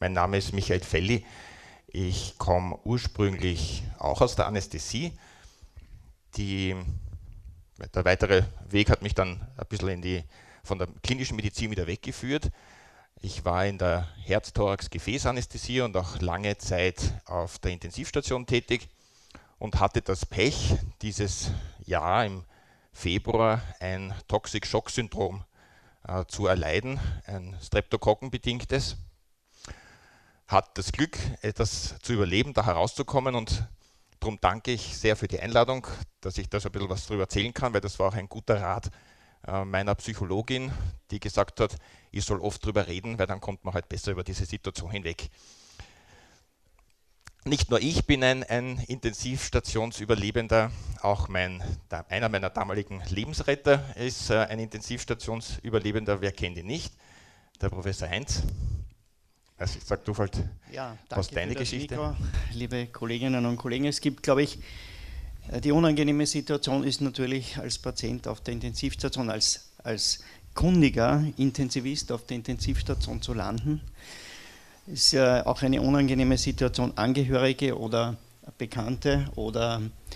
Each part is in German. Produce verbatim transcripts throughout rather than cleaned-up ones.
Mein Name ist Michael Felli. Ich komme ursprünglich auch aus der Anästhesie. Die, der weitere Weg hat mich dann ein bisschen in die, von der klinischen Medizin wieder weggeführt. Ich war in der Herz-Thorax-Gefäßanästhesie und auch lange Zeit auf der Intensivstation tätig und hatte das Pech, dieses Jahr im Februar ein Toxic-Shock-Syndrom äh, zu erleiden, ein streptokokkenbedingtes. Hat das Glück, etwas zu überleben, da herauszukommen, und darum danke ich sehr für die Einladung, dass ich da so ein bisschen was darüber erzählen kann, weil das war auch ein guter Rat äh, meiner Psychologin, die gesagt hat, ich soll oft drüber reden, weil dann kommt man halt besser über diese Situation hinweg. Nicht nur ich bin ein, ein Intensivstationsüberlebender, auch mein, einer meiner damaligen Lebensretter ist äh, ein Intensivstationsüberlebender, wer kennt ihn nicht? Der Professor Heinz. Also ich sag du halt, ja, was deine Geschichte. Mikro, liebe Kolleginnen und Kollegen, es gibt, glaube ich, die unangenehme Situation ist natürlich als Patient auf der Intensivstation, als, als kundiger Intensivist auf der Intensivstation zu landen. Es ist ja auch eine unangenehme Situation, Angehörige oder Bekannte oder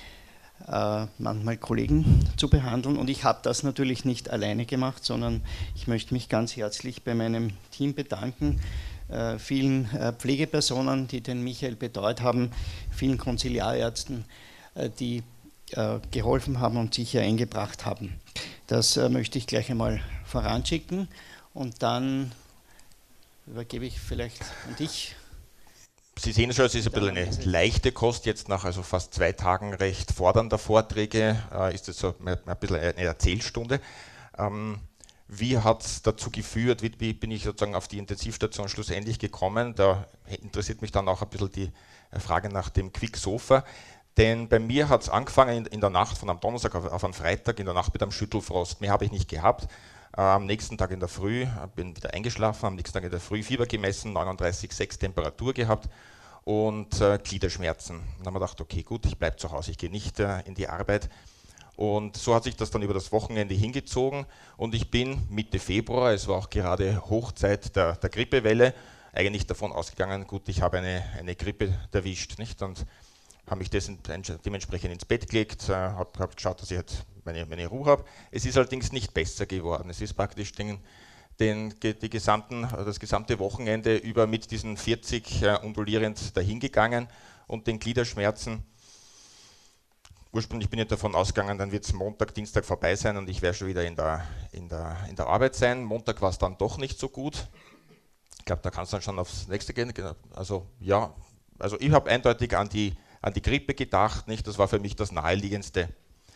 äh, manchmal Kollegen zu behandeln. Und ich habe das natürlich nicht alleine gemacht, sondern ich möchte mich ganz herzlich bei meinem Team bedanken. Äh, vielen äh, Pflegepersonen, die den Michael betreut haben, vielen Konsiliarärzten, äh, die äh, geholfen haben und sich hier eingebracht haben. Das äh, möchte ich gleich einmal voranschicken und dann übergebe ich vielleicht an dich. Sie sehen schon, es ist ein bisschen eine leichte Kost jetzt nach also fast zwei Tagen recht fordernder Vorträge, äh, ist es so ein bisschen eine Erzählstunde. Ähm, Wie hat es dazu geführt, wie, wie bin ich sozusagen auf die Intensivstation schlussendlich gekommen? Da interessiert mich dann auch ein bisschen die Frage nach dem Quicksofa. Denn bei mir hat es angefangen in, in der Nacht von einem Donnerstag auf, auf einen Freitag, in der Nacht mit einem Schüttelfrost. Mehr habe ich nicht gehabt. Äh, am nächsten Tag in der Früh bin wieder eingeschlafen, am nächsten Tag in der Früh Fieber gemessen, neununddreißig Komma sechs Temperatur gehabt und äh, Gliederschmerzen. Dann haben wir gedacht, okay, gut, ich bleibe zu Hause, ich gehe nicht äh, in die Arbeit. Und so hat sich das dann über das Wochenende hingezogen und ich bin Mitte Februar, es war auch gerade Hochzeit der, der Grippewelle, eigentlich davon ausgegangen, gut, ich habe eine, eine Grippe erwischt, nicht? Und habe mich dementsprechend ins Bett gelegt, äh, habe hab geschaut, dass ich halt meine, meine Ruhe habe. Es ist allerdings nicht besser geworden. Es ist praktisch den, den, die gesamten, das gesamte Wochenende über mit diesen vierzig äh, undulierend dahingegangen und den Gliederschmerzen. Ursprünglich bin ich davon ausgegangen, dann wird es Montag, Dienstag vorbei sein und ich werde schon wieder in der, in, der, in der Arbeit sein. Montag war es dann doch nicht so gut. Ich glaube, da kann es dann schon aufs nächste gehen. Also ja, also ich habe eindeutig an die, an die Grippe gedacht, nicht? Das war für mich das Naheliegendste.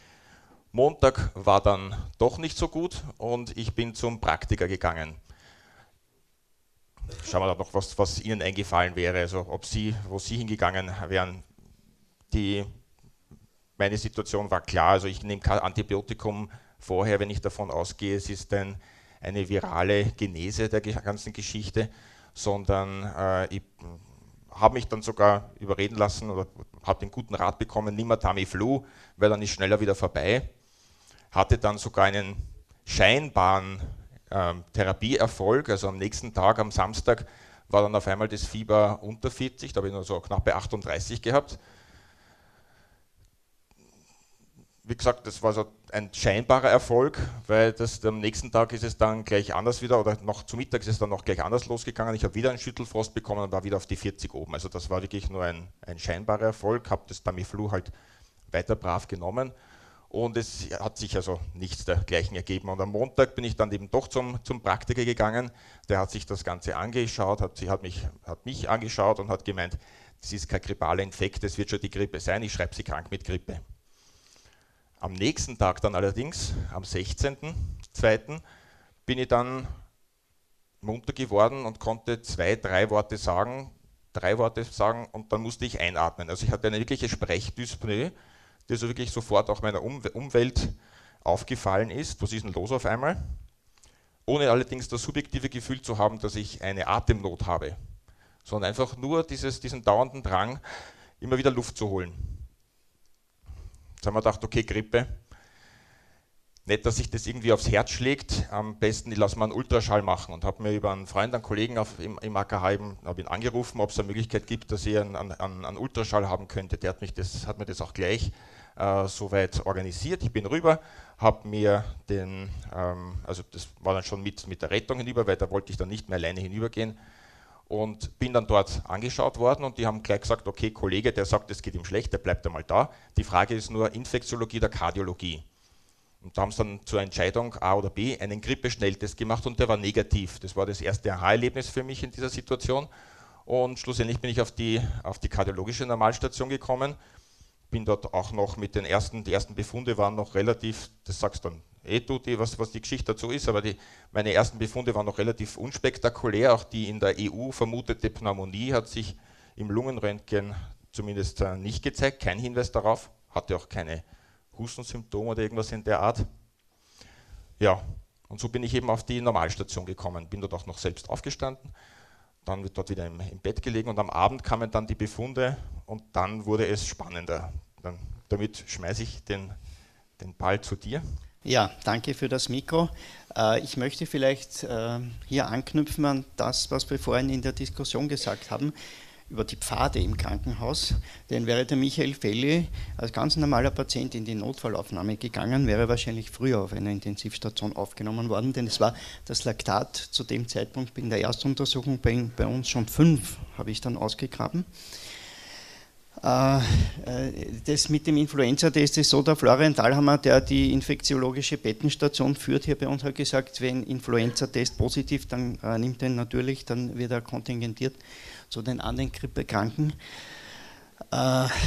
Montag war dann doch nicht so gut und ich bin zum Praktiker gegangen. Schauen wir da noch, was, was Ihnen eingefallen wäre, also ob Sie, wo Sie hingegangen wären. Die Meine Situation war klar, also ich nehme kein Antibiotikum vorher, wenn ich davon ausgehe, es ist ein, eine virale Genese der ganzen Geschichte, sondern äh, ich habe mich dann sogar überreden lassen oder habe den guten Rat bekommen, nimm mal Tamiflu, weil dann ist schneller wieder vorbei. Hatte dann sogar einen scheinbaren äh, Therapieerfolg, also am nächsten Tag, am Samstag, war dann auf einmal das Fieber unter vierzig, da habe ich nur so knapp bei achtunddreißig gehabt. Wie gesagt, das war so ein scheinbarer Erfolg, weil das, am nächsten Tag ist es dann gleich anders wieder, oder noch zu Mittag ist es dann noch gleich anders losgegangen. Ich habe wieder einen Schüttelfrost bekommen und war wieder auf die vierzig oben. Also das war wirklich nur ein, ein scheinbarer Erfolg, habe das Tamiflu halt weiter brav genommen und es hat sich also nichts dergleichen ergeben. Und am Montag bin ich dann eben doch zum, zum Praktiker gegangen, der hat sich das Ganze angeschaut, hat, hat, mich, hat mich angeschaut und hat gemeint, das ist kein grippaler Infekt, das wird schon die Grippe sein, ich schreibe Sie krank mit Grippe. Am nächsten Tag dann allerdings, am sechzehnten zweiten bin ich dann munter geworden und konnte zwei, drei Worte sagen, drei Worte sagen und dann musste ich einatmen. Also ich hatte eine wirkliche Sprechdyspnoe, die so wirklich sofort auch meiner Umwelt aufgefallen ist. Was ist denn los auf einmal? Ohne allerdings das subjektive Gefühl zu haben, dass ich eine Atemnot habe, sondern einfach nur dieses, diesen dauernden Drang, immer wieder Luft zu holen. Jetzt haben wir gedacht, okay, Grippe. nicht, dass sich das irgendwie aufs Herz schlägt, am besten, ich lasse mal einen Ultraschall machen und habe mir über einen Freund, einen Kollegen auf, im, im A K H eben, habe ihn angerufen, ob es eine Möglichkeit gibt, dass ich einen, einen, einen Ultraschall haben könnte. Der hat, mich das, hat mir das auch gleich äh, soweit organisiert. Ich bin rüber, habe mir den, ähm, also das war dann schon mit, mit der Rettung hinüber, weil da wollte ich dann nicht mehr alleine hinübergehen. Und bin dann dort angeschaut worden und die haben gleich gesagt, okay, Kollege, der sagt, es geht ihm schlecht, der bleibt einmal da. Die Frage ist nur Infektiologie oder Kardiologie. Und da haben sie dann zur Entscheidung A oder B einen Grippeschnelltest gemacht und der war negativ. Das war das erste Aha-Erlebnis für mich in dieser Situation. Und schlussendlich bin ich auf die, auf die kardiologische Normalstation gekommen. Bin dort auch noch mit den ersten, die ersten Befunde waren noch relativ, das sagst dann eh du, die, was, was die Geschichte dazu ist, aber die, meine ersten Befunde waren noch relativ unspektakulär. Auch die in der E U vermutete Pneumonie hat sich im Lungenröntgen zumindest äh, nicht gezeigt, kein Hinweis darauf, hatte auch keine Hustensymptome oder irgendwas in der Art. Ja, und so bin ich eben auf die Normalstation gekommen, bin dort auch noch selbst aufgestanden, dann wird dort wieder im, im Bett gelegen und am Abend kamen dann die Befunde und dann wurde es spannender. Dann, damit schmeiße ich den, den Ball zu dir. Ja, danke für das Mikro. Ich möchte vielleicht hier anknüpfen an das, was wir vorhin in der Diskussion gesagt haben, über die Pfade im Krankenhaus. Denn wäre der Michael Felli als ganz normaler Patient in die Notfallaufnahme gegangen, wäre er wahrscheinlich früher auf einer Intensivstation aufgenommen worden, denn es war das Laktat zu dem Zeitpunkt in der Erstuntersuchung bei, bei uns schon fünf, habe ich dann ausgegraben. Das mit dem Influenza-Test ist so, der Florian Dahlhammer, der die infektiologische Bettenstation führt, hier bei uns hat gesagt, wenn Influenza-Test positiv, dann äh, nimmt er ihn natürlich, dann wird er kontingentiert zu den anderen Grippekranken. Äh, äh,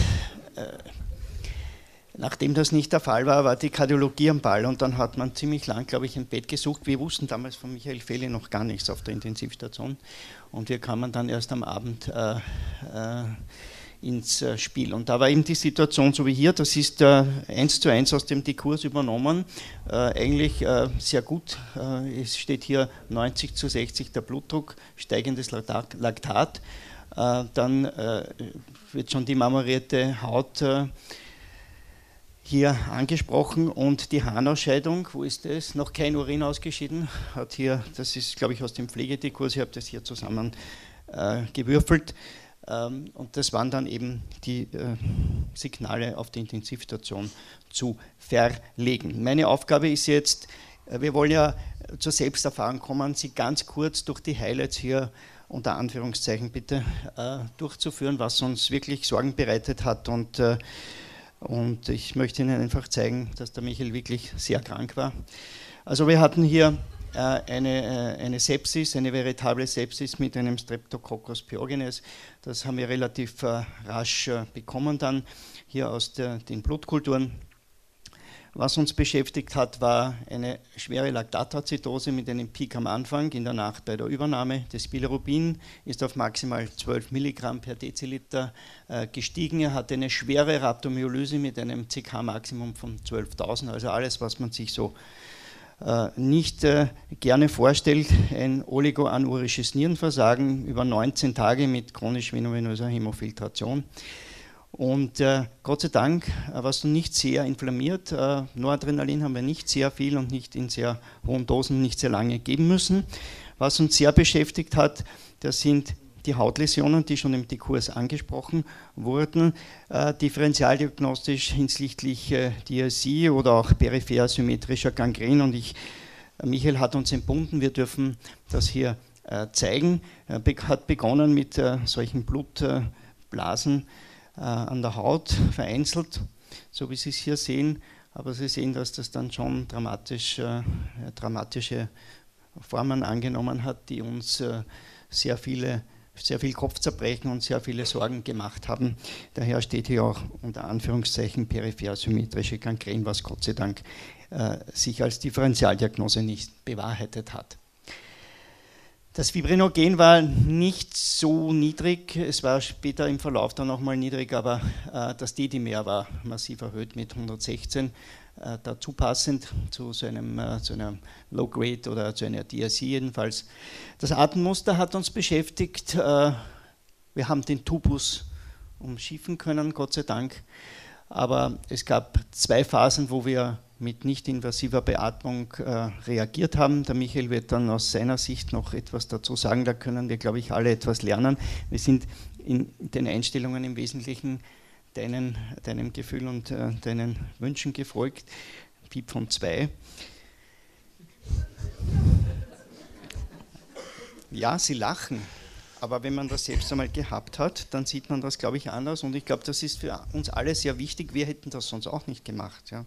nachdem das nicht der Fall war, war die Kardiologie am Ball und dann hat man ziemlich lang, glaube ich, ein Bett gesucht. Wir wussten damals von Michael Felli noch gar nichts auf der Intensivstation und wir kamen dann erst am Abend äh, äh, ins Spiel. Und da war eben die Situation so wie hier, das ist äh, eins zu eins aus dem Diskurs übernommen, äh, eigentlich äh, sehr gut. Äh, es steht hier neunzig zu sechzig der Blutdruck, steigendes Laktat, Laktat. Äh, dann äh, wird schon die marmorierte Haut äh, hier angesprochen und die Harnausscheidung, wo ist das? Noch kein Urin ausgeschieden, hat hier, das ist glaube ich aus dem Pflegedikurs, ich habe das hier zusammen äh, gewürfelt. Und das waren dann eben die äh, Signale auf die Intensivstation zu verlegen. Meine Aufgabe ist jetzt, äh, wir wollen ja zur Selbsterfahrung kommen, Sie ganz kurz durch die Highlights hier unter Anführungszeichen bitte äh, durchzuführen, was uns wirklich Sorgen bereitet hat. Und, äh, und ich möchte Ihnen einfach zeigen, dass der Michael wirklich sehr krank war. Also wir hatten hier Eine, eine Sepsis, eine veritable Sepsis mit einem Streptococcus pyogenes. Das haben wir relativ äh, rasch äh, bekommen dann hier aus der, den Blutkulturen. Was uns beschäftigt hat, war eine schwere Laktatazidose mit einem Peak am Anfang, in der Nacht bei der Übernahme. Das Bilirubin ist auf maximal zwölf Milligramm per Deziliter äh, gestiegen. Er hatte eine schwere Rhabdomyolyse mit einem C K-Maximum von zwölftausend, also alles, was man sich so nicht äh, gerne vorstellt, ein oligoanurisches Nierenversagen über neunzehn Tage mit chronisch-venovenöser Hämofiltration. Und äh, Gott sei Dank warst du nicht sehr inflammiert. Äh, Noradrenalin haben wir nicht sehr viel und nicht in sehr hohen Dosen, nicht sehr lange geben müssen. Was uns sehr beschäftigt hat, das sind die Hautläsionen, die schon im Diskurs angesprochen wurden, äh, differentialdiagnostisch hinsichtlich äh, D R C oder auch peripher symmetrischer Gangren. Und ich, äh, Michael hat uns entbunden, wir dürfen das hier äh, zeigen. Er be- hat begonnen mit äh, solchen Blutblasen äh, an der Haut, vereinzelt, so wie Sie es hier sehen. Aber Sie sehen, dass das dann schon dramatisch, äh, dramatische Formen angenommen hat, die uns äh, sehr viele sehr viel Kopfzerbrechen und sehr viele Sorgen gemacht haben. Daher steht hier auch unter Anführungszeichen peripher symmetrische Gangren, was Gott sei Dank äh, sich als Differentialdiagnose nicht bewahrheitet hat. Das Fibrinogen war nicht so niedrig, es war später im Verlauf dann nochmal niedrig, aber äh, das D-Dimer war massiv erhöht mit hundertsechzehn, äh, dazu passend zu so einem, äh, zu einer Low-Grade oder zu einer D R C jedenfalls. Das Atemmuster hat uns beschäftigt, äh, wir haben den Tubus umschiffen können, Gott sei Dank, aber es gab zwei Phasen, wo wir mit nicht-invasiver Beatmung äh, reagiert haben. Der Michael wird dann aus seiner Sicht noch etwas dazu sagen, da können wir, glaube ich, alle etwas lernen. Wir sind in den Einstellungen im Wesentlichen deinen, deinem Gefühl und äh, deinen Wünschen gefolgt. Piep von zwei. Ja, Sie lachen, aber wenn man das selbst einmal gehabt hat, dann sieht man das, glaube ich, anders und ich glaube, das ist für uns alle sehr wichtig. Wir hätten das sonst auch nicht gemacht. Ja.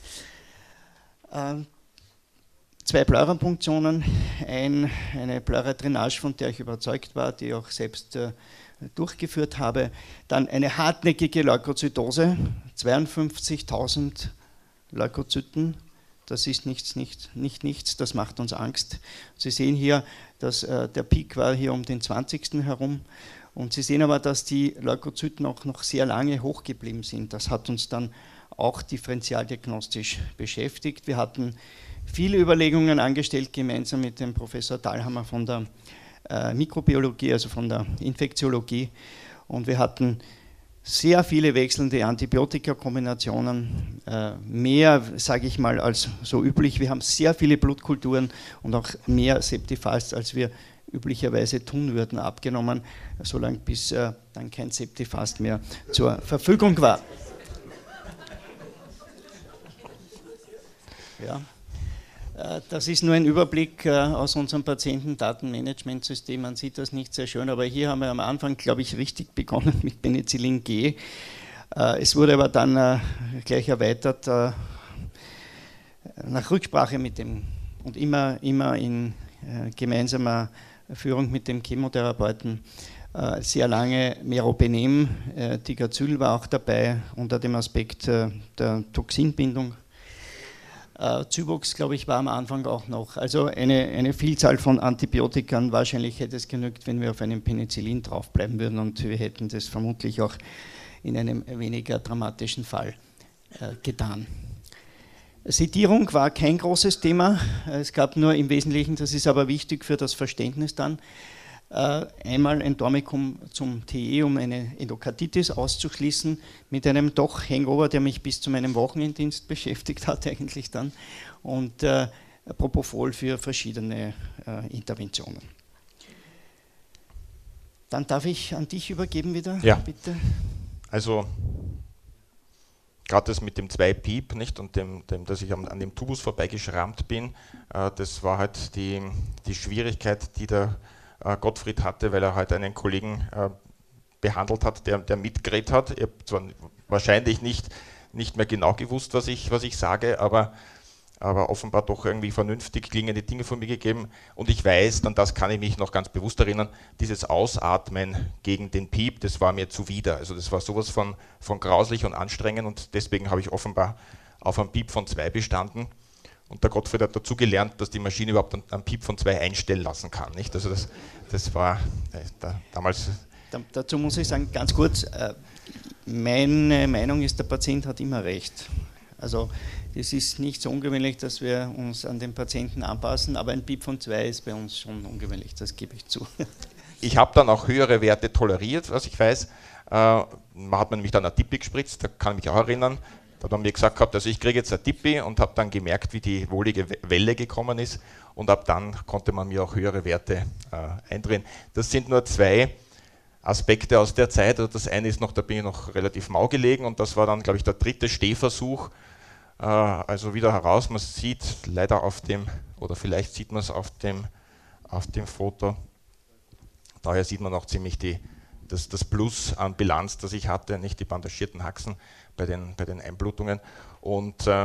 Ähm, zwei Pleurapunktionen, ein, eine Pleuradrainage, von der ich überzeugt war, die ich auch selbst äh, durchgeführt habe, dann eine hartnäckige Leukozytose, zweiundfünfzigtausend Leukozyten. Das ist nichts, nicht, nicht nichts, das macht uns Angst. Sie sehen hier, dass äh, der Peak war hier um den zwanzigsten herum. Und Sie sehen aber, dass die Leukozyten auch noch sehr lange hoch geblieben sind. Das hat uns dann auch differentialdiagnostisch beschäftigt. Wir hatten viele Überlegungen angestellt, gemeinsam mit dem Professor Dahlhammer von der äh, Mikrobiologie, also von der Infektiologie. Und wir hatten sehr viele wechselnde Antibiotika-Kombinationen, äh, mehr, sage ich mal, als so üblich. Wir haben sehr viele Blutkulturen und auch mehr Septifast, als wir üblicherweise tun würden, abgenommen, solange bis äh, dann kein Septifast mehr zur Verfügung war. Ja. Das ist nur ein Überblick aus unserem Patientendatenmanagementsystem. Man sieht das nicht sehr schön, aber hier haben wir am Anfang, glaube ich, richtig begonnen mit Penicillin G. Es wurde aber dann gleich erweitert nach Rücksprache mit dem und immer, immer in gemeinsamer Führung mit dem Chemotherapeuten. Sehr lange Meropenem, Tigazyl war auch dabei unter dem Aspekt der Toxinbindung. Uh, Zyvox, glaube ich, war am Anfang auch noch. Also eine, eine Vielzahl von Antibiotikern. Wahrscheinlich hätte es genügt, wenn wir auf einem Penicillin draufbleiben würden und wir hätten das vermutlich auch in einem weniger dramatischen Fall uh, getan. Sedierung war kein großes Thema. Es gab nur im Wesentlichen, das ist aber wichtig für das Verständnis dann, einmal ein Dormicum zum T E, um eine Endokarditis auszuschließen, mit einem doch Hangover, der mich bis zu meinem Wochenenddienst beschäftigt hat eigentlich dann, und äh, Propofol für verschiedene äh, Interventionen. Dann darf ich an dich übergeben wieder, ja. Bitte. Also gerade das mit dem zwei Piep, nicht, und dem, dem, dass ich an, an dem Tubus vorbeigeschrammt bin, äh, das war halt die, die Schwierigkeit, die der Gottfried hatte, weil er halt einen Kollegen äh, behandelt hat, der, der mitgeredet hat. Ich habe zwar wahrscheinlich nicht, nicht mehr genau gewusst, was ich, was ich sage, aber, aber offenbar doch irgendwie vernünftig klingende Dinge von mir gegeben. Und ich weiß, an das kann ich mich noch ganz bewusst erinnern, dieses Ausatmen gegen den Piep, das war mir zuwider. Also das war sowas von, von grauslich und anstrengend und deswegen habe ich offenbar auf einen Piep von zwei bestanden. Und der Gottfried hat dazu gelernt, dass die Maschine überhaupt einen Piep von zwei einstellen lassen kann. Nicht? Also das, das war äh, da, damals... Da, dazu muss ich sagen, ganz kurz, äh, meine Meinung ist, der Patient hat immer recht. Also es ist nicht so ungewöhnlich, dass wir uns an den Patienten anpassen, aber ein Piep von zwei ist bei uns schon ungewöhnlich, das gebe ich zu. Ich habe dann auch höhere Werte toleriert, was ich weiß. Äh, man hat man mich dann eine Tippi gespritzt, da kann ich mich auch erinnern. Da hat er mir gesagt gehabt, also ich kriege jetzt ein Tippi und habe dann gemerkt, wie die wohlige Welle gekommen ist und ab dann konnte man mir auch höhere Werte äh, eindrehen. Das sind nur zwei Aspekte aus der Zeit. Also das eine ist noch, da bin ich noch relativ mau gelegen und das war dann, glaube ich, der dritte Stehversuch. Äh, also wieder heraus, man sieht leider auf dem, oder vielleicht sieht man es auf dem, auf dem Foto, daher sieht man auch ziemlich die, das, das Plus an Bilanz, das ich hatte, nicht die bandagierten Haxen bei den, bei den Einblutungen. Und äh,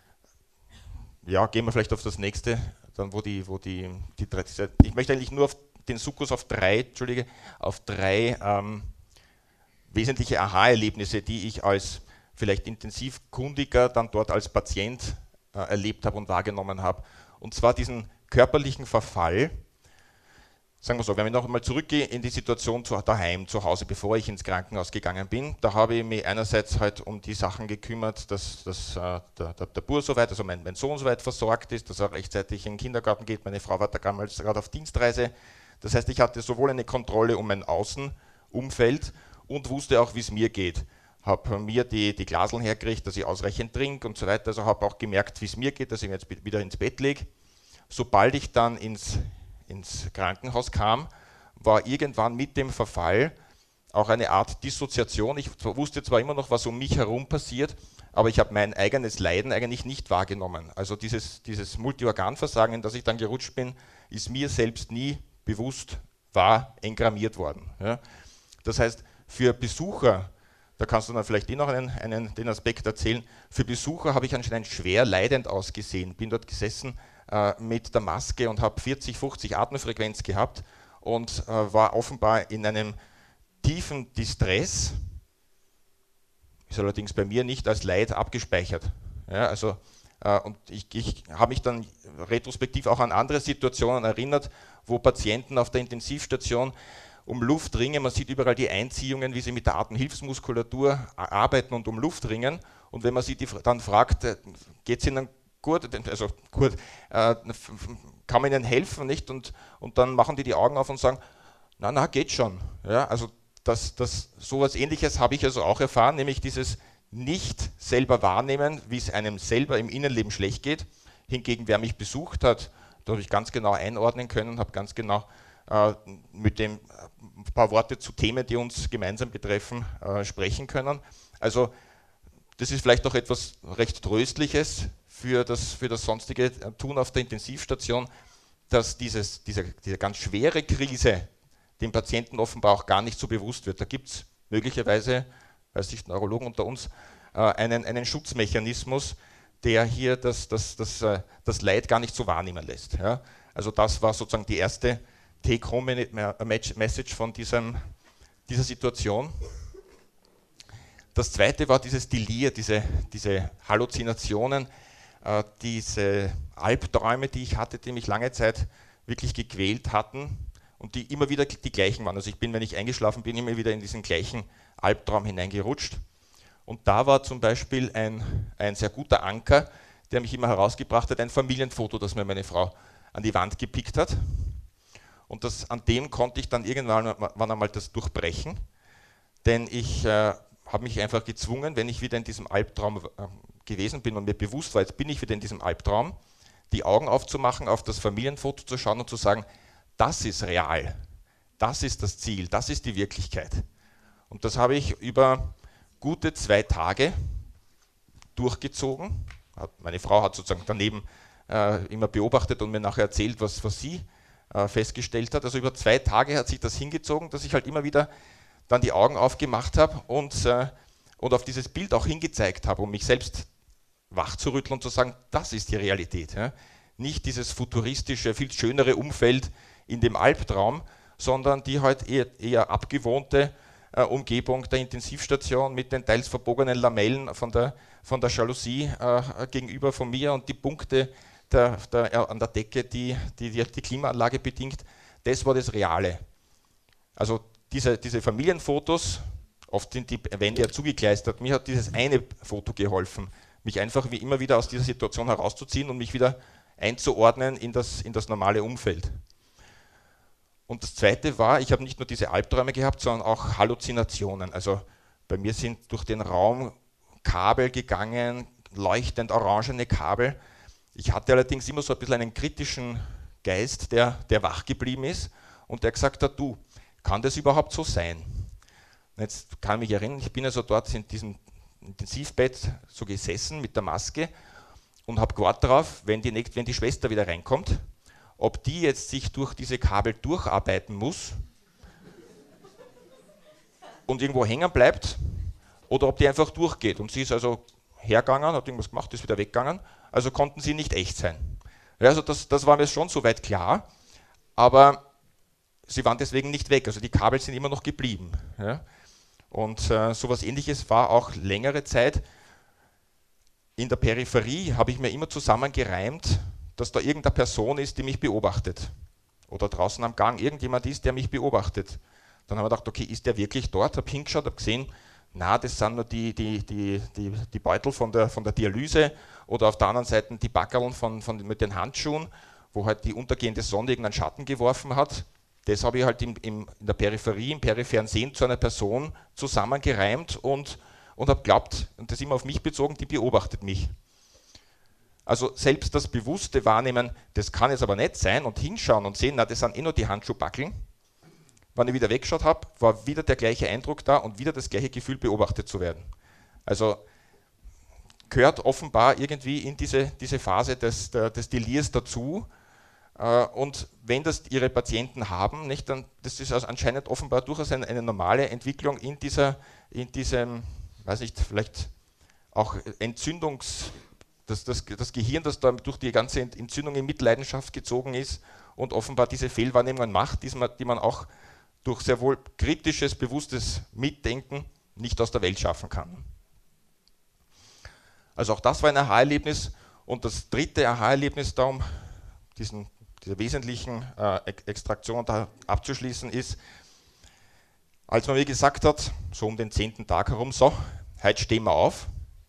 ja, gehen wir vielleicht auf das nächste, dann wo die, wo die, die drei, ich möchte eigentlich nur auf den Sukkus auf drei, Entschuldige, auf drei ähm, wesentliche Aha-Erlebnisse, die ich als vielleicht Intensivkundiger dann dort als Patient äh, erlebt habe und wahrgenommen habe. Und zwar diesen körperlichen Verfall. Sagen wir so, wenn ich noch einmal zurückgehe in die Situation zu, daheim, zu Hause, bevor ich ins Krankenhaus gegangen bin, da habe ich mich einerseits halt um die Sachen gekümmert, dass, dass äh, der, der, der Bur soweit, also mein, mein Sohn soweit versorgt ist, dass er rechtzeitig in den Kindergarten geht, meine Frau war da damals gerade auf Dienstreise. Das heißt, ich hatte sowohl eine Kontrolle um mein Außenumfeld und wusste auch, wie es mir geht. habe mir die, die Glaseln hergekriegt, dass ich ausreichend trinke und so weiter. Also habe auch gemerkt, wie es mir geht, dass ich mich jetzt wieder ins Bett lege. Sobald ich dann ins, ins Krankenhaus kam, war irgendwann mit dem Verfall auch eine Art Dissoziation. Ich wusste zwar immer noch, was um mich herum passiert, aber ich habe mein eigenes Leiden eigentlich nicht wahrgenommen. Also dieses, dieses Multiorganversagen, in das ich dann gerutscht bin, ist mir selbst nie bewusst war engrammiert worden. Ja. Das heißt, für Besucher, da kannst du dann vielleicht eh noch einen, einen, den Aspekt erzählen, für Besucher habe ich anscheinend schwer leidend ausgesehen. Bin dort gesessen äh, mit der Maske und habe vierzig, fünfzig Atemfrequenz gehabt und äh, war offenbar in einem tiefen Distress, ist allerdings bei mir nicht als Leid abgespeichert. Ja, also, äh, und ich, ich habe mich dann retrospektiv auch an andere Situationen erinnert, wo Patienten auf der Intensivstation um Luft ringen. Man sieht überall die Einziehungen, wie sie mit der Atemhilfsmuskulatur arbeiten und um Luft ringen. Und wenn man sie dann fragt, geht es ihnen gut, also gut, äh, kann man ihnen helfen, nicht? Und, und dann machen die die Augen auf und sagen, na, na, geht schon. Ja, also das, das, sowas Ähnliches habe ich also auch erfahren, nämlich dieses nicht selber wahrnehmen, wie es einem selber im Innenleben schlecht geht. Hingegen, wer mich besucht hat, da habe ich ganz genau einordnen können, habe ganz genau äh, mit dem ein paar Worte zu Themen, die uns gemeinsam betreffen, äh, sprechen können. Also das ist vielleicht auch etwas recht Tröstliches für das, für das sonstige Tun auf der Intensivstation, dass dieses, diese, diese ganz schwere Krise dem Patienten offenbar auch gar nicht so bewusst wird. Da gibt es möglicherweise, weiß ich, Neurologen unter uns, äh, einen, einen Schutzmechanismus, der hier das, das, das, das Leid gar nicht so wahrnehmen lässt. Ja? Also das war sozusagen die erste Take-Home-Message von diesem, dieser Situation. Das zweite war dieses Delir, diese, diese Halluzinationen, äh, diese Albträume, die ich hatte, die mich lange Zeit wirklich gequält hatten und die immer wieder die gleichen waren. Also ich bin, wenn ich eingeschlafen bin, immer wieder in diesen gleichen Albtraum hineingerutscht. Und da war zum Beispiel ein, ein sehr guter Anker, der mich immer herausgebracht hat, ein Familienfoto, das mir meine Frau an die Wand gepickt hat. Und das, an dem konnte ich dann irgendwann wann einmal das durchbrechen, denn ich äh, habe mich einfach gezwungen, wenn ich wieder in diesem Albtraum äh, gewesen bin und mir bewusst war, jetzt bin ich wieder in diesem Albtraum, die Augen aufzumachen, auf das Familienfoto zu schauen und zu sagen, das ist real, das ist das Ziel, das ist die Wirklichkeit. Und das habe ich über gute zwei Tage durchgezogen. Meine Frau hat sozusagen daneben äh, immer beobachtet und mir nachher erzählt, was, was sie äh, festgestellt hat. Also über zwei Tage hat sich das hingezogen, dass ich halt immer wieder dann die Augen aufgemacht habe und, äh, und auf dieses Bild auch hingezeigt habe, um mich selbst wachzurütteln und zu sagen, das ist die Realität. Ja? Nicht dieses futuristische, viel schönere Umfeld in dem Albtraum, sondern die halt eher, eher abgewohnte Äh, Umgebung der Intensivstation mit den teils verbogenen Lamellen von der, von der Jalousie äh, gegenüber von mir und die Punkte der, der, äh, an der Decke, die die, die die Klimaanlage bedingt, das war das Reale. Also diese, diese Familienfotos, oft sind die Wände ja zugekleistert, mir hat dieses eine Foto geholfen, mich einfach wie immer wieder aus dieser Situation herauszuziehen und mich wieder einzuordnen in das, in das normale Umfeld. Und das Zweite war, ich habe nicht nur diese Albträume gehabt, sondern auch Halluzinationen. Also bei mir sind durch den Raum Kabel gegangen, leuchtend orangene Kabel. Ich hatte allerdings immer so ein bisschen einen kritischen Geist, der, der wach geblieben ist und der gesagt hat, du, kann das überhaupt so sein? Und jetzt kann ich mich erinnern, ich bin also dort in diesem Intensivbett so gesessen mit der Maske und habe gewartet darauf, wenn die, wenn die Schwester wieder reinkommt, ob die jetzt sich durch diese Kabel durcharbeiten muss und irgendwo hängen bleibt oder ob die einfach durchgeht. Und sie ist also hergegangen, hat irgendwas gemacht, ist wieder weggegangen, also konnten sie nicht echt sein. Ja, also das, das war mir schon soweit klar, aber sie waren deswegen nicht weg, also die Kabel sind immer noch geblieben. Ja. Und äh, sowas Ähnliches war auch längere Zeit. In der Peripherie habe ich mir immer zusammengereimt, dass da irgendeine Person ist, die mich beobachtet. Oder draußen am Gang irgendjemand ist, der mich beobachtet. Dann haben wir gedacht, okay, ist der wirklich dort? Habe hingeschaut, habe gesehen, na, das sind nur die, die, die, die, die Beutel von der, von der Dialyse oder auf der anderen Seite die Backerln von, von, mit den Handschuhen, wo halt die untergehende Sonne irgendeinen Schatten geworfen hat. Das habe ich halt im, im, in der Peripherie, im peripheren Sehen zu einer Person zusammengereimt und, und habe geglaubt, und das immer auf mich bezogen, die beobachtet mich. Also selbst das bewusste Wahrnehmen, das kann es aber nicht sein, und hinschauen und sehen, na, das sind eh nur die Handschuhbackeln. Wenn ich wieder weggeschaut habe, war wieder der gleiche Eindruck da und wieder das gleiche Gefühl, beobachtet zu werden. Also gehört offenbar irgendwie in diese, diese Phase des, des Delirs dazu. Und wenn das Ihre Patienten haben, nicht, dann das ist also anscheinend offenbar durchaus eine, eine normale Entwicklung in, dieser, in diesem, weiß nicht, vielleicht auch Entzündungs... Das, das, das Gehirn, das da durch die ganze Entzündung in Mitleidenschaft gezogen ist und offenbar diese Fehlwahrnehmungen macht, die man, die man auch durch sehr wohl kritisches, bewusstes Mitdenken nicht aus der Welt schaffen kann. Also auch das war ein Aha-Erlebnis. Und das dritte Aha-Erlebnis, da um diesen, diese wesentlichen äh, Extraktionen da abzuschließen, ist, als man mir gesagt hat, so um den zehnten Tag herum, so, heute stehen wir auf,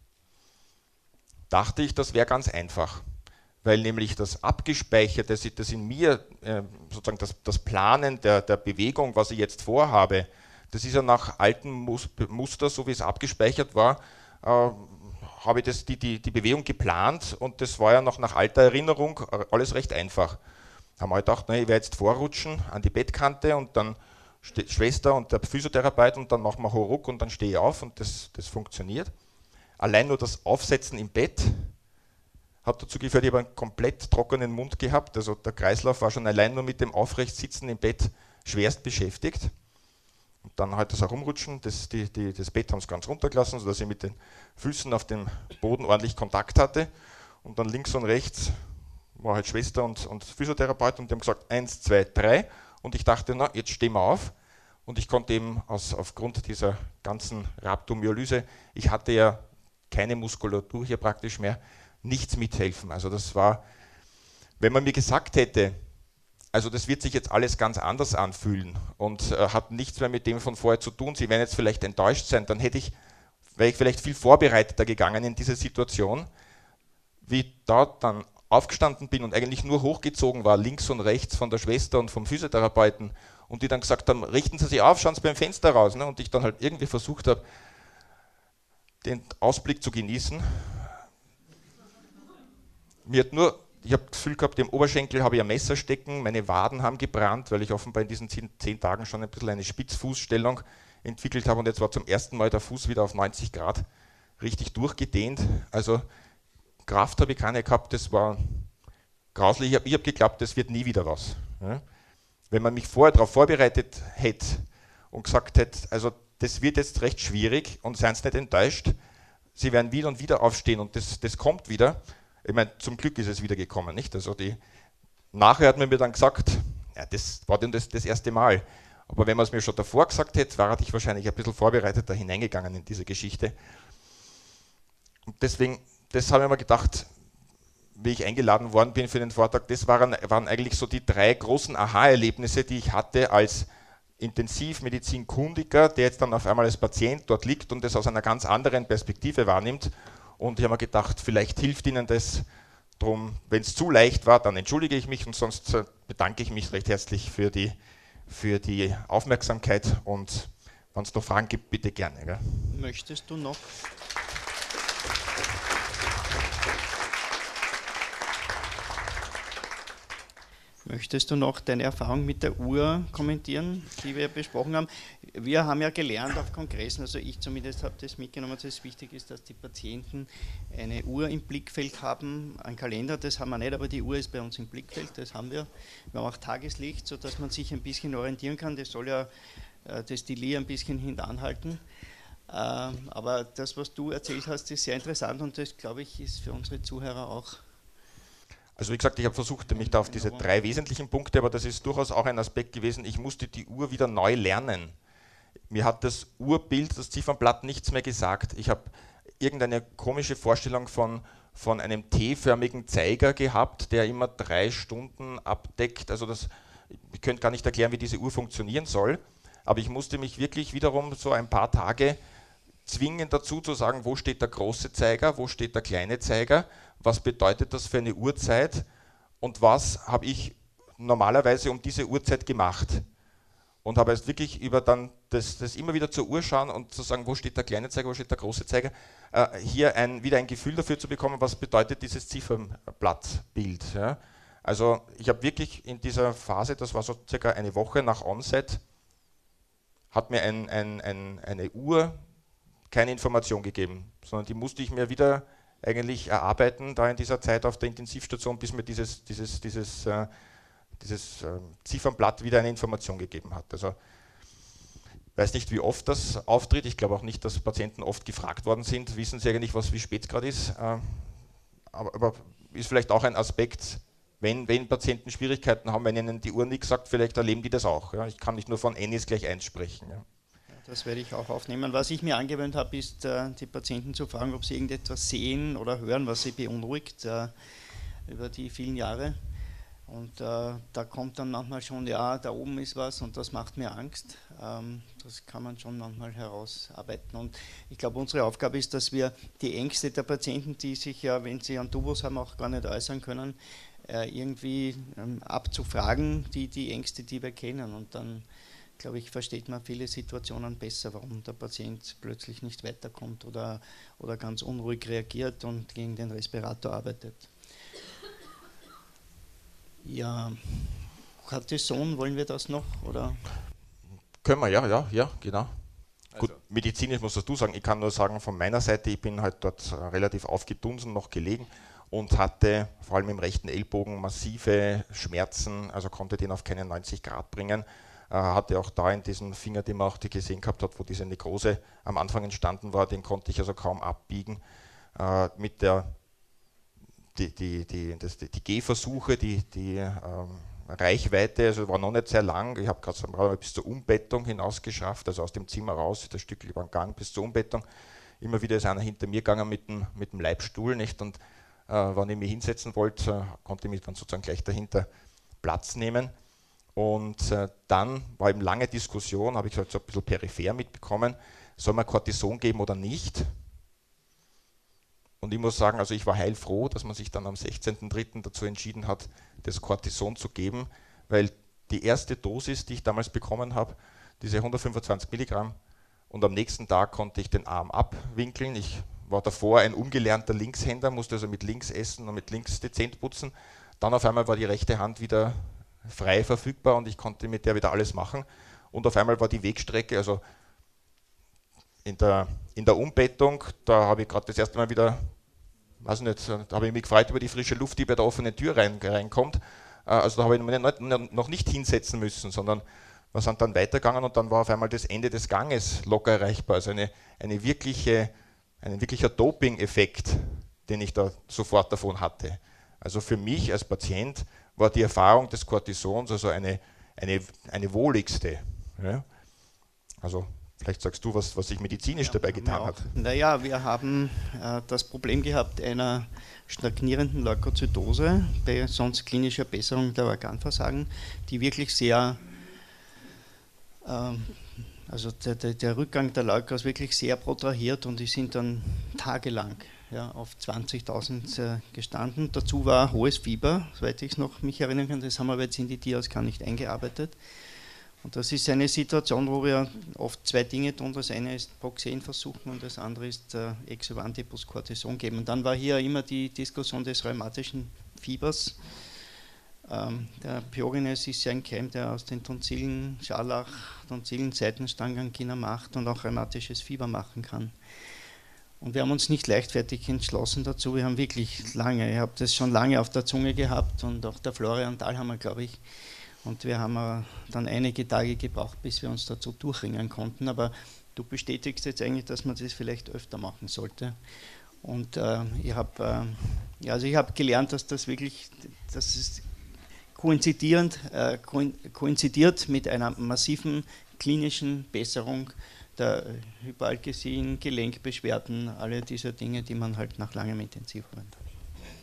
dachte ich, das wäre ganz einfach, weil nämlich das Abgespeicherte, das, das in mir, äh, sozusagen das, das Planen der, der Bewegung, was ich jetzt vorhabe, das ist ja nach altem Muster, so wie es abgespeichert war, äh, habe ich das, die, die, die Bewegung geplant, und das war ja noch nach alter Erinnerung alles recht einfach. Da haben wir gedacht, ne, ich werde jetzt vorrutschen an die Bettkante und dann steht Schwester und der Physiotherapeut und dann machen wir Hauruck und dann stehe ich auf, und das, das funktioniert. Allein nur das Aufsetzen im Bett hat dazu geführt, ich habe einen komplett trockenen Mund gehabt. Also der Kreislauf war schon allein nur mit dem Aufrechtsitzen im Bett schwerst beschäftigt. Und dann halt das Herumrutschen, das, die, die, das Bett haben sie ganz runtergelassen, sodass ich mit den Füßen auf dem Boden ordentlich Kontakt hatte. Und dann links und rechts war halt Schwester und, und Physiotherapeut, und die haben gesagt, eins, zwei, drei. Und ich dachte, na, jetzt stehen wir auf. Und ich konnte eben aus, aufgrund dieser ganzen Rhabdomyolyse, ich hatte ja keine Muskulatur hier praktisch mehr, nichts mithelfen. Also das war, wenn man mir gesagt hätte, also das wird sich jetzt alles ganz anders anfühlen und äh, hat nichts mehr mit dem von vorher zu tun, Sie werden jetzt vielleicht enttäuscht sein, dann hätte ich, wäre ich vielleicht viel vorbereiteter gegangen in diese Situation, wie ich dort dann aufgestanden bin und eigentlich nur hochgezogen war, links und rechts von der Schwester und vom Physiotherapeuten, und die dann gesagt haben, richten Sie sich auf, schauen Sie beim Fenster raus, ne? Und ich dann halt irgendwie versucht habe, den Ausblick zu genießen. Mir hat nur, ich habe das Gefühl gehabt, im Oberschenkel habe ich ein Messer stecken, meine Waden haben gebrannt, weil ich offenbar in diesen zehn, zehn Tagen schon ein bisschen eine Spitzfußstellung entwickelt habe, und jetzt war zum ersten Mal der Fuß wieder auf neunzig Grad richtig durchgedehnt. Also Kraft habe ich keine gehabt, das war grauslich. Ich habe hab geglaubt, das wird nie wieder was. Ja? Wenn man mich vorher darauf vorbereitet hätte und gesagt hätte, also das wird jetzt recht schwierig und seien Sie nicht enttäuscht, Sie werden wieder und wieder aufstehen und das, das kommt wieder. Ich meine, zum Glück ist es wieder gekommen, nicht? Also die, nachher hat man mir dann gesagt, ja, das war dann das, das erste Mal. Aber wenn man es mir schon davor gesagt hätte, war ich wahrscheinlich ein bisschen vorbereiteter hineingegangen in diese Geschichte. Und deswegen, das habe ich mir gedacht, wie ich eingeladen worden bin für den Vortrag, das waren, waren eigentlich so die drei großen Aha-Erlebnisse, die ich hatte als Intensivmedizinkundiger, der jetzt dann auf einmal als Patient dort liegt und das aus einer ganz anderen Perspektive wahrnimmt. Und ich habe mir gedacht, vielleicht hilft Ihnen das. Drum, wenn es zu leicht war, dann entschuldige ich mich, und sonst bedanke ich mich recht herzlich für die, für die Aufmerksamkeit, und wenn es noch Fragen gibt, bitte gerne. Gell? Möchtest du noch? Möchtest du noch deine Erfahrung mit der Uhr kommentieren, die wir besprochen haben? Wir haben ja gelernt auf Kongressen, also ich zumindest habe das mitgenommen, dass es wichtig ist, dass die Patienten eine Uhr im Blickfeld haben. Ein Kalender, das haben wir nicht, aber die Uhr ist bei uns im Blickfeld, das haben wir. Wir haben auch Tageslicht, sodass man sich ein bisschen orientieren kann. Das soll ja das Delir ein bisschen hintanhalten. Aber das, was du erzählt hast, ist sehr interessant, und das, glaube ich, ist für unsere Zuhörer auch. Also wie gesagt, ich habe versucht, mich da auf diese drei wesentlichen Punkte, aber das ist durchaus auch ein Aspekt gewesen, ich musste die Uhr wieder neu lernen. Mir hat das Uhrbild, das Ziffernblatt, nichts mehr gesagt. Ich habe irgendeine komische Vorstellung von, von einem T-förmigen Zeiger gehabt, der immer drei Stunden abdeckt. Also das, ich könnte gar nicht erklären, wie diese Uhr funktionieren soll, aber ich musste mich wirklich wiederum so ein paar Tage zwingen dazu zu sagen, wo steht der große Zeiger, wo steht der kleine Zeiger, was bedeutet das für eine Uhrzeit und was habe ich normalerweise um diese Uhrzeit gemacht. und habe jetzt wirklich über dann das, das immer wieder zur Uhr schauen und zu sagen, wo steht der kleine Zeiger, wo steht der große Zeiger, äh, hier ein, wieder ein Gefühl dafür zu bekommen, was bedeutet dieses Ziffernblattbild. Ja. Also ich habe wirklich in dieser Phase, das war so circa eine Woche nach Onset, hat mir ein, ein, ein, eine Uhr keine Information gegeben, sondern die musste ich mir wieder eigentlich erarbeiten, da in dieser Zeit auf der Intensivstation, bis mir dieses, dieses, dieses, äh, dieses äh, Ziffernblatt wieder eine Information gegeben hat. Also ich weiß nicht, wie oft das auftritt. Ich glaube auch nicht, dass Patienten oft gefragt worden sind, wissen sie eigentlich, was, wie spät es gerade ist. Äh, aber, aber ist vielleicht auch ein Aspekt, wenn, wenn Patienten Schwierigkeiten haben, wenn ihnen die Uhr nichts sagt, vielleicht erleben die das auch. Ja? Ich kann nicht nur von N ist gleich eins sprechen. Ja. Das werde ich auch aufnehmen. Was ich mir angewöhnt habe, ist, äh, die Patienten zu fragen, ob sie irgendetwas sehen oder hören, was sie beunruhigt äh, über die vielen Jahre. Und äh, da kommt dann manchmal schon, ja, da oben ist was und das macht mir Angst. Ähm, das kann man schon manchmal herausarbeiten. Und ich glaube, unsere Aufgabe ist, dass wir die Ängste der Patienten, die sich ja, wenn sie einen Tubus haben, auch gar nicht äußern können, äh, irgendwie ähm, abzufragen, die, die Ängste, die wir kennen. Und dann, glaube ich, versteht man viele Situationen besser, warum der Patient plötzlich nicht weiterkommt oder, oder ganz unruhig reagiert und gegen den Respirator arbeitet. Ja, Cortison, wollen wir das noch? Oder? Können wir, ja, ja, ja, genau. Also. Gut, medizinisch muss du sagen, ich kann nur sagen, von meiner Seite, ich bin halt dort relativ aufgedunsen noch gelegen und hatte vor allem im rechten Ellbogen massive Schmerzen, also konnte den auf keine neunzig Grad bringen. Äh, hatte auch da in diesem Finger, den man auch gesehen gehabt hat, wo diese Nekrose am Anfang entstanden war, den konnte ich also kaum abbiegen. Äh, mit der Die, die, die, das, die, die Gehversuche, die, die ähm, Reichweite, also war noch nicht sehr lang. Ich habe gerade bis zur Umbettung hinaus geschafft, also aus dem Zimmer raus, das Stück über den Gang bis zur Umbettung. Immer wieder ist einer hinter mir gegangen mit dem, mit dem Leibstuhl, nicht? Und äh, wenn ich mich hinsetzen wollte, äh, konnte ich mich dann sozusagen gleich dahinter Platz nehmen. Und äh, dann war eben lange Diskussion, habe ich so ein bisschen peripher mitbekommen, soll man Cortison geben oder nicht? Und ich muss sagen, also ich war heilfroh, dass man sich dann am sechzehnten dritten dazu entschieden hat, das Cortison zu geben, weil die erste Dosis, die ich damals bekommen habe, diese hundertfünfundzwanzig Milligramm, und am nächsten Tag konnte ich den Arm abwinkeln. Ich war davor ein ungelernter Linkshänder, musste also mit links essen und mit links die Zähne putzen. Dann auf einmal war die rechte Hand wieder frei verfügbar und ich konnte mit der wieder alles machen. Und auf einmal war die Wegstrecke, also in der, in der Umbettung, da habe ich gerade das erste Mal wieder, weiß nicht, da habe ich mich gefreut über die frische Luft, die bei der offenen Tür rein, reinkommt. Also da habe ich mich noch nicht hinsetzen müssen, sondern wir sind dann weitergegangen und dann war auf einmal das Ende des Ganges locker erreichbar. Also eine, eine wirkliche, ein wirklicher Doping-Effekt, den ich da sofort davon hatte. Also für mich als Patient war die Erfahrung des Cortisons also eine, eine, eine wohligste. Ja? Also vielleicht sagst du, was, was sich medizinisch ja, dabei getan hat. Naja, wir haben äh, das Problem gehabt einer stagnierenden Leukozytose bei sonst klinischer Besserung der Organversagen, die wirklich sehr, äh, also der, der, der Rückgang der Leukos wirklich sehr protrahiert und die sind dann tagelang ja, auf zwanzigtausend äh, gestanden. Dazu war hohes Fieber, soweit ich es noch mich erinnern kann, das haben wir jetzt in die Diascan nicht eingearbeitet. Und das ist eine Situation, wo wir oft zwei Dinge tun. Das eine ist Proxen versuchen und das andere ist äh, Exovante plus Cortison geben. Und dann war hier immer die Diskussion des rheumatischen Fiebers. Ähm, der Pyogenes ist ja ein Keim, der aus den Tonsillen, Scharlach, Tonsillen, Seitenstangenangina macht und auch rheumatisches Fieber machen kann. Und wir haben uns nicht leichtfertig entschlossen dazu. Wir haben wirklich lange, ich habe das schon lange auf der Zunge gehabt und auch der Florian Dahlhammer, glaube ich. Und wir haben dann einige Tage gebraucht, bis wir uns dazu durchringen konnten. Aber du bestätigst jetzt eigentlich, dass man das vielleicht öfter machen sollte. Und äh, ich habe äh, ja, also ich habe gelernt, dass das wirklich, dass es koinzidierend, äh, koinzidiert mit einer massiven klinischen Besserung der Hypoalgesien, Gelenkbeschwerden, alle diese Dinge, die man halt nach langem Intensivarbeit hat.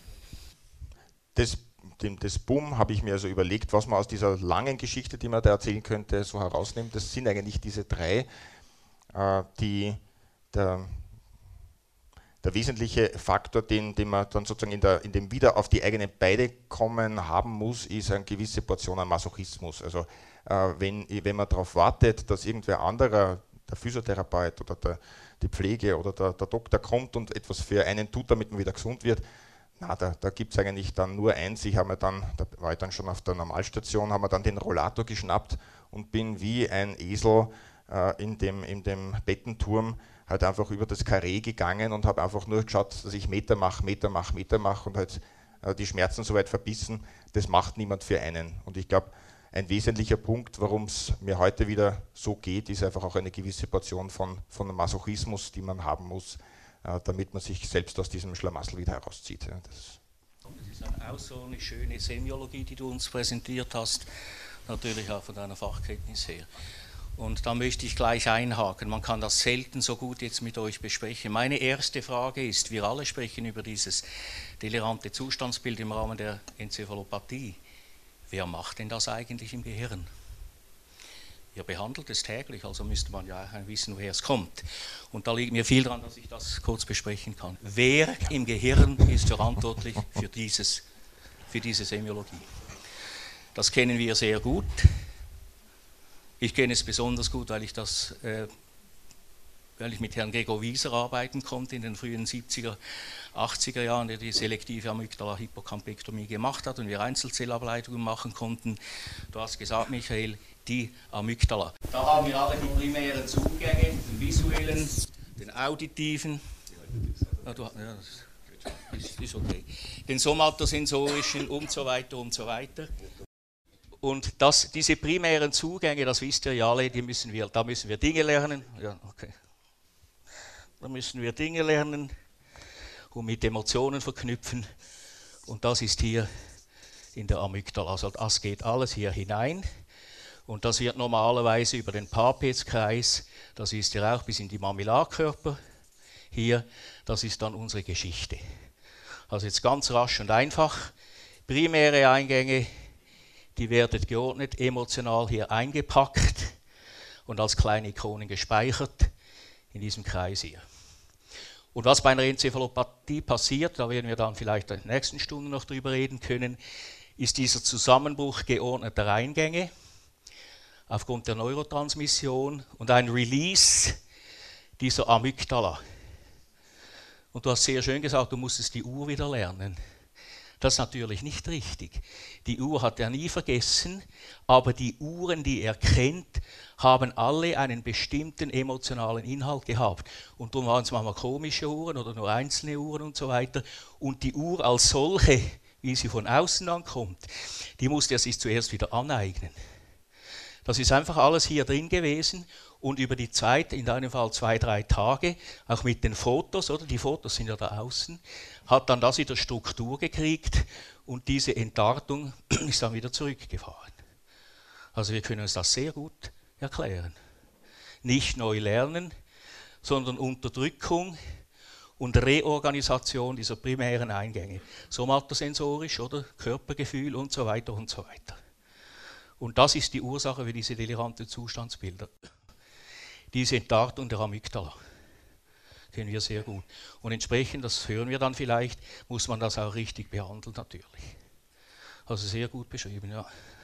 Das Das Boom habe ich mir also überlegt, was man aus dieser langen Geschichte, die man da erzählen könnte, so herausnimmt. Das sind eigentlich diese drei, äh, die der, der wesentliche Faktor, den, den man dann sozusagen in, der, in dem wieder auf die eigenen Beine kommen haben muss, ist eine gewisse Portion an Masochismus. Also Äh, wenn, wenn man darauf wartet, dass irgendwer anderer, der Physiotherapeut oder der, die Pflege oder der, der Doktor kommt und etwas für einen tut, damit man wieder gesund wird, na, da, da gibt es eigentlich dann nur eins. Ich habe mir dann, da war ich dann schon auf der Normalstation, habe mir dann den Rollator geschnappt und bin wie ein Esel äh, in, dem, in dem Bettenturm halt einfach über das Karree gegangen und habe einfach nur geschaut, dass ich Meter mache, Meter mache, Meter mache und halt äh, die Schmerzen so weit verbissen. Das macht niemand für einen. Und ich glaube, ein wesentlicher Punkt, warum es mir heute wieder so geht, ist einfach auch eine gewisse Portion von, von Masochismus, die man haben muss, äh, damit man sich selbst aus diesem Schlamassel wieder herauszieht. Ja, das Es ist eine außerordentlich schöne Semiologie, die du uns präsentiert hast, natürlich auch von deiner Fachkenntnis her. Und da möchte ich gleich einhaken, man kann das selten so gut jetzt mit euch besprechen. Meine erste Frage ist, wir alle sprechen über dieses delirante Zustandsbild im Rahmen der Enzephalopathie. Wer macht denn das eigentlich im Gehirn? Ihr behandelt es täglich, also müsste man ja wissen, woher es kommt. Und da liegt mir viel daran, dass ich das kurz besprechen kann. Wer im Gehirn ist verantwortlich für, dieses, für diese Semiologie? Das kennen wir sehr gut. Ich kenne es besonders gut, weil ich, das, äh, weil ich mit Herrn Gregor Wieser arbeiten konnte in den frühen siebziger, achtziger Jahren, der die selektive Amygdala-Hippocampektomie gemacht hat und wir Einzelzellableitungen machen konnten. Du hast gesagt, Michael, die Amygdala. Da haben wir alle die primären Zugänge, den visuellen, den auditiven, ja, du, ja, das ist, ist okay, den somatosensorischen und so weiter und so weiter. Und das, diese primären Zugänge, das wisst ihr ja alle, die müssen wir, da müssen wir Dinge lernen. Ja, okay. Da müssen wir Dinge lernen und mit Emotionen verknüpfen. Und das ist hier in der Amygdala. Also das geht alles hier hinein. Und das wird normalerweise über den Papez-Kreis, das ist ja auch bis in die Mamillarkörper hier, das ist dann unsere Geschichte. Also jetzt ganz rasch und einfach, primäre Eingänge, die werden geordnet, emotional hier eingepackt und als kleine Ikonen gespeichert in diesem Kreis hier. Und was bei einer Enzephalopathie passiert, da werden wir dann vielleicht in den nächsten Stunden noch drüber reden können, ist dieser Zusammenbruch geordneter Eingänge aufgrund der Neurotransmission und ein Release dieser Amygdala. Und du hast sehr schön gesagt, du musstest die Uhr wieder lernen. Das ist natürlich nicht richtig. Die Uhr hat er nie vergessen, aber die Uhren, die er kennt, haben alle einen bestimmten emotionalen Inhalt gehabt. Und darum waren es manchmal komische Uhren oder nur einzelne Uhren und so weiter. Und die Uhr als solche, wie sie von außen ankommt, die musste er sich zuerst wieder aneignen. Das ist einfach alles hier drin gewesen und über die Zeit, in deinem Fall zwei, drei Tage, auch mit den Fotos, oder die Fotos sind ja da außen, hat dann das wieder Struktur gekriegt und diese Entartung ist dann wieder zurückgefahren. Also wir können uns das sehr gut erklären. Nicht neu lernen, sondern Unterdrückung und Reorganisation dieser primären Eingänge. Somatosensorisch, oder Körpergefühl und so weiter und so weiter. Und das ist die Ursache für diese deliranten Zustandsbilder. Diese Entartung der Amygdala kennen wir sehr gut. Und entsprechend, das hören wir dann vielleicht, muss man das auch richtig behandeln natürlich. Also sehr gut beschrieben, ja.